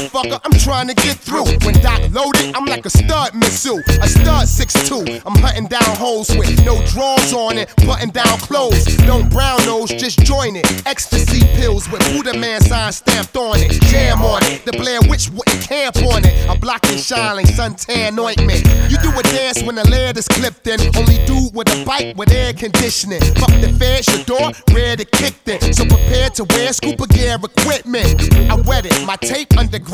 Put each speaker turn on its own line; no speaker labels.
motherfucker, I'm trying to get through. When Doc loaded, I'm like a stud missile, a stud 6'2". I'm hunting down holes with no drawers on it, button down clothes. No brown nose, just join it. Ecstasy pills with Buddha Man sign stamped on it. Jam on it, the Blair Witch wouldn't camp on it. I block and shine like suntan ointment. You do a dance when the lead is clipped in. Only dude with a bike with air conditioning. Fuck the feds, your door, ready to kick in. So prepare to wear scuba gear equipment. I wet it, my tape underground.